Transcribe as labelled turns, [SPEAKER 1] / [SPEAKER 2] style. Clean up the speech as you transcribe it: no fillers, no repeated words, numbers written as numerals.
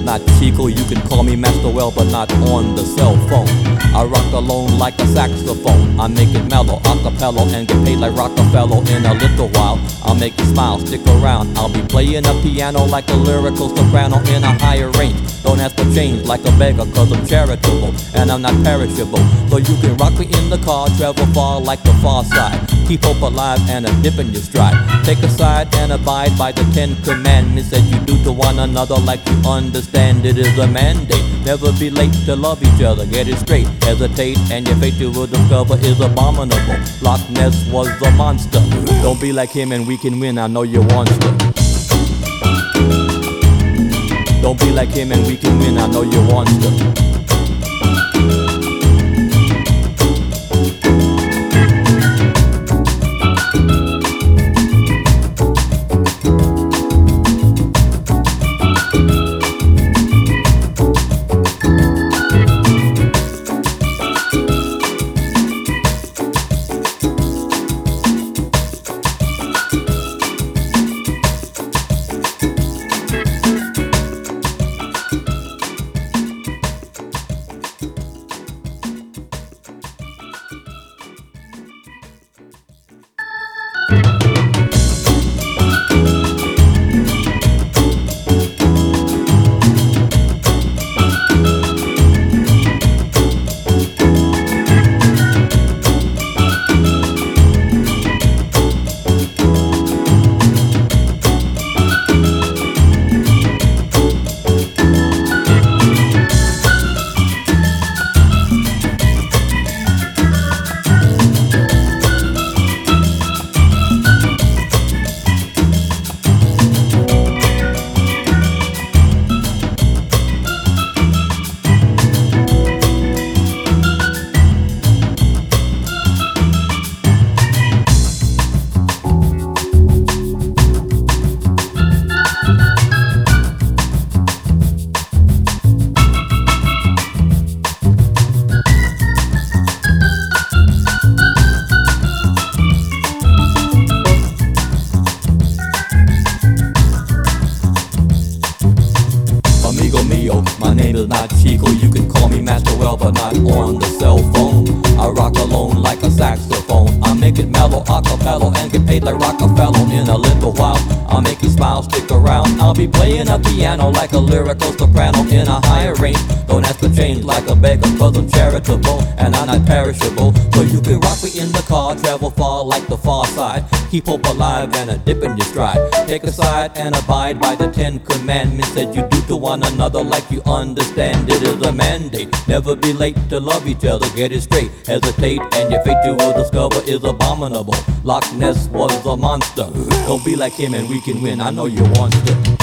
[SPEAKER 1] not Chico, you can call me Master Well, but not on the cell phone. I rock alone like a saxophone. I make it mellow, acapella, and get paid like Rockefeller. In a little while, I'll make you smile, stick around. I'll be playing a piano like a lyrical soprano in a higher range. Don't ask for change like a beggar, cause I'm charitable and I'm not perishable. So you can rock me in the car, travel far like the far side. Keep hope alive and a dip in your stride. Take a side and abide by the 10 commandments that you do to one another like you understand. It is a mandate. Never be late to love each other. Get it straight. Hesitate and your fate you will discover is abominable. Loch Ness was a monster. Don't be like him and we can win. I know you want to. Don't be like him and we can win. I know you want to. My name is not Chico, you can call me Master Well, but not on the cell phone. I rock alone like a saxophone. I make it mellow, acapella, and get paid like Rockefeller. In a little while, I'll make you smile, stick around. I'll be playing a piano like a lyrical soprano in a higher range. Don't ask for change like a beggar, cause I'm charitable and I'm not perishable. So you can rock me in the car, travel far like the far side. Keep hope alive and a dip in your stride. Take a side and abide by the 10 commandments that you do to one another like you understand. It is a mandate. Never be late to love each other. Get it straight. Hesitate and your fate you will discover is abominable. Loch Ness was a monster. Don't be like him and we can win. I know you want to.